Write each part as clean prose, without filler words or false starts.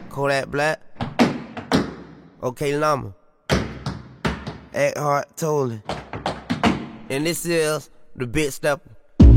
Kodak Black, OK Llama, Eckhart Tolle, and this is the Big Stepper.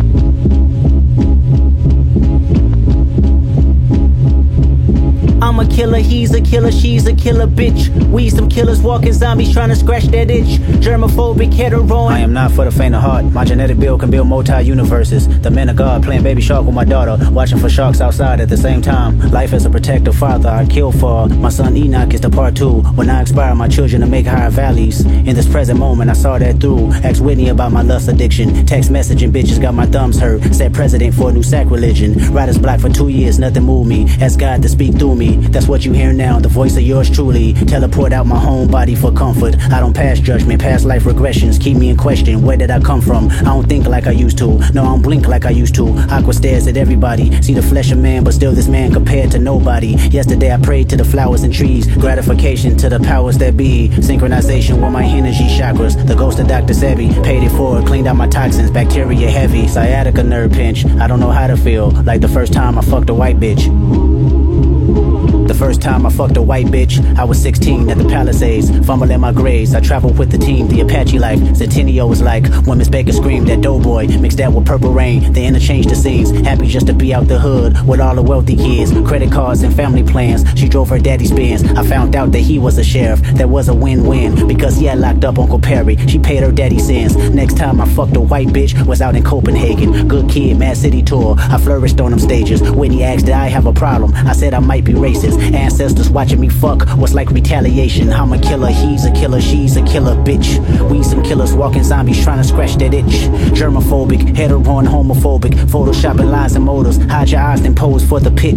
I'm a killer, he's a killer, she's a killer bitch. We some killers walking zombies trying to scratch that itch. Germophobic, hetero. I am not for the faint of heart. My genetic build can build multi-universes. The man of God playing baby shark with my daughter, watching for sharks outside at the same time. Life as a protective father, I kill for. My son Enoch is the part 2. When I inspire my children to make higher valleys. In this present moment, I saw that through. Asked Whitney about my lust addiction. Text messaging bitches got my thumbs hurt. Said president for a new sacrilege. Writers block for 2 years, nothing moved me. Asked God to speak through me. That's what you hear now, the voice of yours truly. Teleport out my home body for comfort. I don't pass judgment, past life regressions. Keep me in question, where did I come from? I don't think like I used to. No, I don't blink like I used to. Aqua stares at everybody. See the flesh of man, but still this man compared to nobody. Yesterday I prayed to the flowers and trees. Gratification to the powers that be. Synchronization with my energy chakras. The ghost of Dr. Sebi. Paid it forward, cleaned out my toxins. Bacteria heavy. Sciatica nerve pinch. I don't know how to feel. Like the first time I fucked a white bitch. The first time I fucked a white bitch, I was 16 at the Palisades, fumbling my grades. I traveled with the team, the Apache life. Centennial was like when Miss Baker screamed at Doughboy, mixed that with Purple Rain. They interchanged the scenes, happy just to be out the hood with all the wealthy kids, credit cards and family plans. She drove her daddy's Benz. I found out that he was a sheriff. That was a win-win because he had locked up Uncle Perry. She paid her daddy's sins. Next time I fucked a white bitch was out in Copenhagen. Good kid, Mad City tour. I flourished on them stages. Whitney asked did I have a problem. I said I might be racist. Ancestors watching me fuck was like retaliation. I'm a killer, he's a killer, she's a killer bitch. We some killers walking zombies trying to scratch that itch. Germophobic, hetero and homophobic. Photoshopping lies and motives. Hide your eyes then pose for the pic.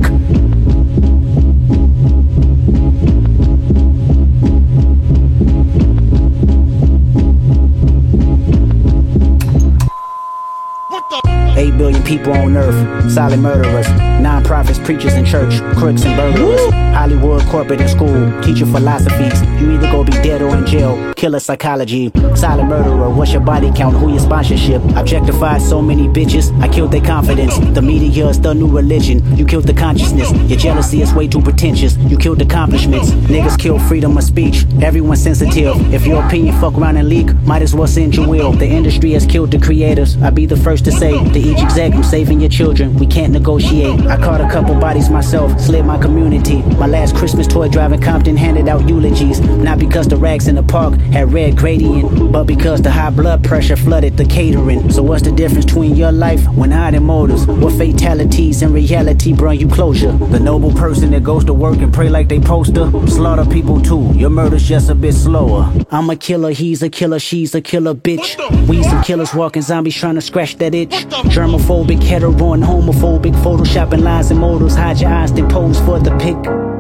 What the? 8 billion people on earth, silent murderers, non-profits, preachers in church, crooks and burglars, Hollywood, corporate and school, teaching philosophies. You either go be dead or in jail, killer psychology, silent murderer, what's your body count, who your sponsorship? Objectified so many bitches, I killed their confidence. The media is the new religion, you killed the consciousness. Your jealousy is way too pretentious, you killed accomplishments. Niggas kill freedom of speech, everyone's sensitive. If your opinion fuck around and leak, might as well send your will. The industry has killed the creators, I'll be the first to say. To each exec, I'm saving your children, we can't negotiate. I caught a couple bodies myself, slid my community. My last Christmas toy driving Compton handed out eulogies. Not because the rags in the park had red gradient, but because the high blood pressure flooded the catering. So what's the difference between your life when hiding motives? What fatalities in reality bring you closure? The noble person that goes to work and pray like they poster, slaughter people too, your murder's just a bit slower. I'm a killer, he's a killer, she's a killer bitch. We some killers walking zombies trying to scratch that itch. Germophobic, hetero and homophobic. Photoshopping lies and motives. Hide your eyes then pose for the pic.